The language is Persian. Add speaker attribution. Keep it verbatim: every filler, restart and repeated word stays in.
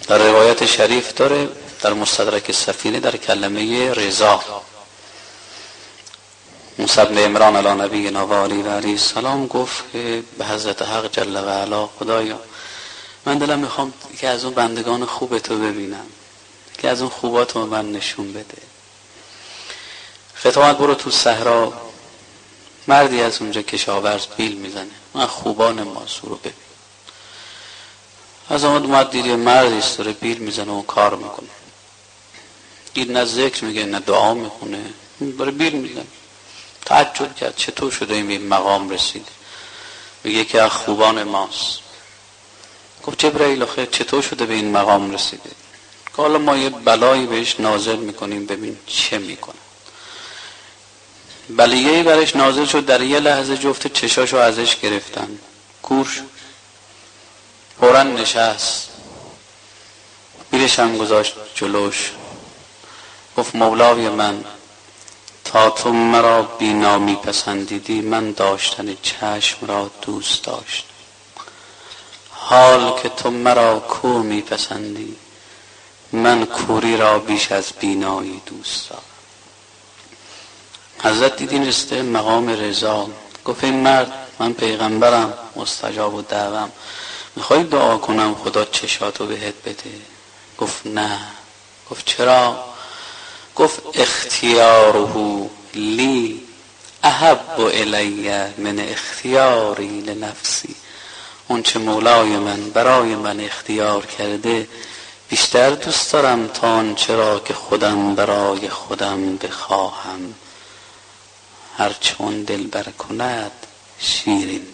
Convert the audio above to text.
Speaker 1: در روایت شریف داره در مستدرک سفینه در کلمه رضا. موسی بن عمران علی نبینا و آله و علیه السلام گفت که به حضرت حق جل و علا خدایا من دلم میخوام که از اون بندگان خوب تو ببینم، که از اون خوبات رو من نشون بده. خطابت برو تو صحرا، مردی از اونجا کشاورز بیل میزنه، من خوبان ماسو رو ببین. از آمد اومد دیدی مردی است داره بیل میزنه و کار میکنه، دید نه ذکر میگه نه دعا میخونه، داره بیل میزنه. تعجب کرد چطور شده این به مقام رسید؟ میگه که از خوبان ماست. گفت جبرائیل آخه چطور شده به این مقام رسیده؟ که حالا ما یه بلایی بهش نازل میکنیم ببین چه میکنه. بلیه‌ای برش نازل شد، در یه لحظه جفت چشاشو ازش گرفتن، کور شد. فوراً نشست، بیلش هم گذاشت جلوش، گفت مولای من تا تو مرا بینا میپسندیدی من داشتن چشم را دوست داشت، حال که تو مرا کور میپسندی من کوری را بیش از بینایی دوست دارم. حضرت دیدین رسته مقام رضا، گفت این مرد من پیغمبرم مستجاب و دعوام، میخوای دعا کنم خدا چشاتو بهت بده؟ گفت نه. گفت چرا؟ گفت اختیاره لی احب الی من اختیاری لنفسی. اون چه مولای من برای من اختیار کرده بیشتر دوست دارم تا آن چرا که خودم برای خودم بخواهم. هر چون دل بر کند شیرین